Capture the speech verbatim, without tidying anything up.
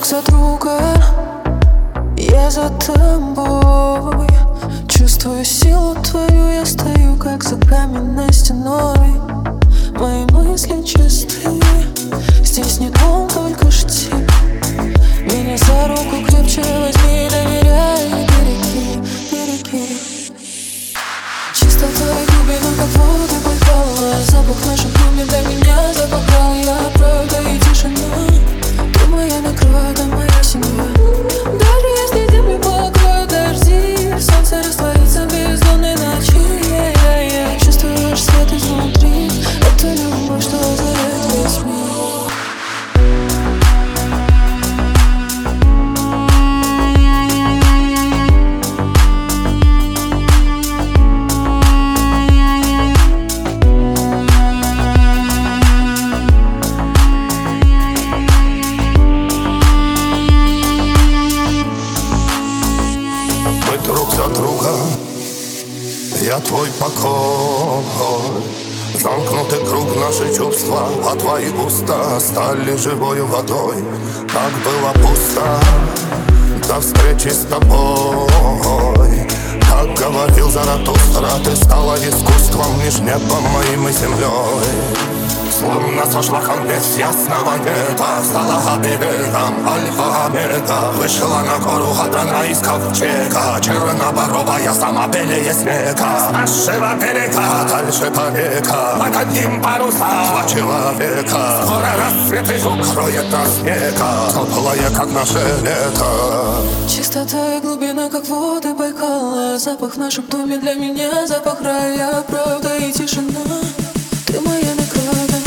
друг за друга, я за тобой. Чувствую силу твою, я стою как за каменной стеной. Мои мысли чисты, здесь не дом, только штиль. Меня за руку крепче возьми, доверяй, береги, береги. Чистота и глубина, как воды Байкала. Запах в нашем доме для меня запах рая. Правда и тишина, ты моя награда, моя семья. Даже если землю покроют дожди, солнце растворится в бездонной ночи. Я чувствуешь свет изнутри, это любовь, что озаряет весь мир. Друг за друга, я твой покой. Замкнутый круг, наши чувства, а твои уста стали живою водой. Так было пусто до встречи с тобой. Как говорил Заратустра, ты стала искусством меж небом моим и землей. Словно сошла как без ясного неба, стала берегом альфа-омега. Вышла на гору Хадрана из ковчега, черноборовая, сама белее снега. С нашего берега дальше по века, под одним парусом два человека. Скоро рассвет их укроет нас снега, теплое, как наше лето. Чистота и глубина, как воды Байкала. Запах в нашем доме для меня запах рая. Правда и тишина, ты моя награда.